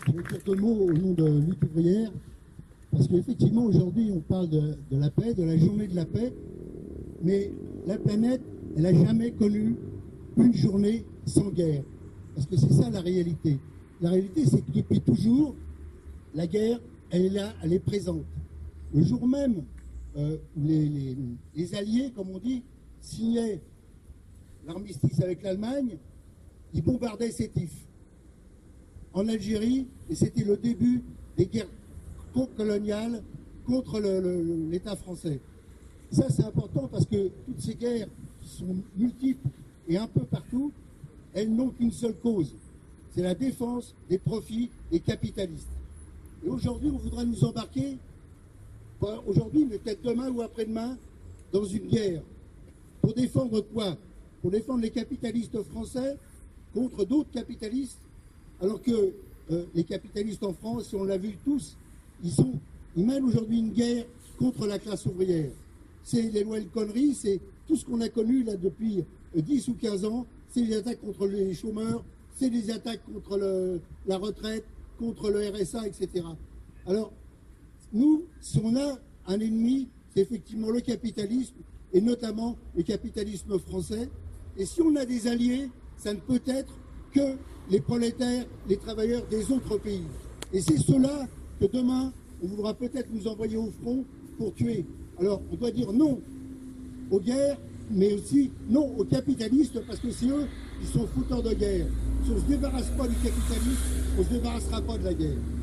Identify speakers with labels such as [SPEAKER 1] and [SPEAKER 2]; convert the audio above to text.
[SPEAKER 1] Je vais dire deux mots au nom de Lutte ouvrière, parce qu'effectivement, aujourd'hui, on parle de la paix, de la journée de la paix, mais la planète, elle n'a jamais connu une journée sans guerre. Parce que c'est ça la réalité. La réalité, c'est que depuis toujours, la guerre, elle est là, elle est présente. Le jour même où les Alliés, comme on dit, signaient l'armistice avec l'Allemagne, ils bombardaient Sétif en Algérie, et c'était le début des guerres coloniales contre l'État français. Ça, c'est important parce que toutes ces guerres qui sont multiples et un peu partout, elles n'ont qu'une seule cause. C'est la défense des profits des capitalistes. Et aujourd'hui, on voudra nous embarquer, pas aujourd'hui, mais peut-être demain ou après-demain, dans une guerre. Pour défendre quoi? Pour défendre les capitalistes français contre d'autres capitalistes, alors que les capitalistes en France, si on l'a vu tous, ils mènent aujourd'hui une guerre contre la classe ouvrière. C'est les lois El Khomri, c'est tout ce qu'on a connu là depuis 10 ou 15 ans, c'est les attaques contre les chômeurs, c'est les attaques contre la retraite, contre le RSA, etc. Alors, nous, si on a un ennemi, c'est effectivement le capitalisme, et notamment le capitalisme français. Et si on a des alliés, ça ne peut être que les prolétaires, les travailleurs des autres pays. Et c'est cela que demain, on voudra peut-être nous envoyer au front pour tuer. Alors, on doit dire non aux guerres, mais aussi non aux capitalistes, parce que c'est eux qui sont fouteurs de guerre. Si on ne se débarrasse pas du capitalisme, on ne se débarrassera pas de la guerre.